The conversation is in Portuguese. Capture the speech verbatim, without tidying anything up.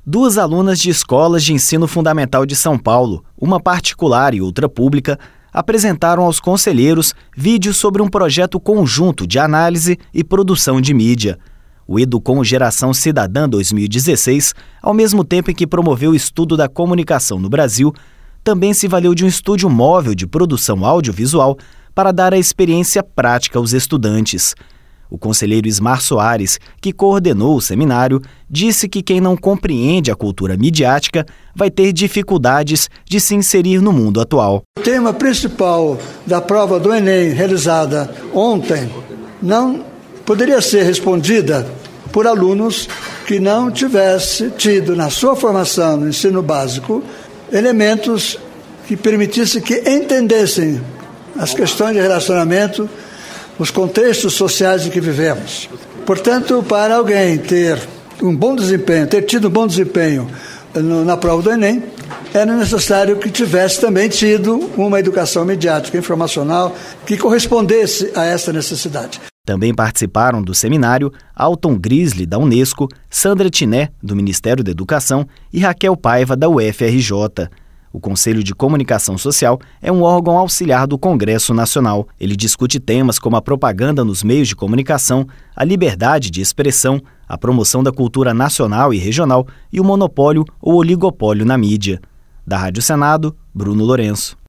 Duas alunas de escolas de ensino fundamental de São Paulo, uma particular e outra pública, apresentaram aos conselheiros vídeos sobre um projeto conjunto de análise e produção de mídia. O Educom Geração Cidadã dois mil e dezesseis, ao mesmo tempo em que promoveu o estudo da comunicação no Brasil, também se valeu de um estúdio móvel de produção audiovisual para dar a experiência prática aos estudantes. O conselheiro Ismar Soares, que coordenou o seminário, disse que quem não compreende a cultura midiática vai ter dificuldades de se inserir no mundo atual. O tema principal da prova do Enem, realizada ontem, não poderia ser respondida por alunos que não tivessem tido na sua formação no ensino básico elementos que permitissem que entendessem as questões de relacionamento, os contextos sociais em que vivemos. Portanto, para alguém ter um bom desempenho, ter tido um bom desempenho no, na prova do Enem, era necessário que tivesse também tido uma educação midiática, informacional, que correspondesse a essa necessidade. Também participaram do seminário Alton Grizzly, da Unesco, Sandra Tiné, do Ministério da Educação, e Raquel Paiva, da U F R J. O Conselho de Comunicação Social é um órgão auxiliar do Congresso Nacional. Ele discute temas como a propaganda nos meios de comunicação, a liberdade de expressão, a promoção da cultura nacional e regional e o monopólio ou oligopólio na mídia. Da Rádio Senado, Bruno Lourenço.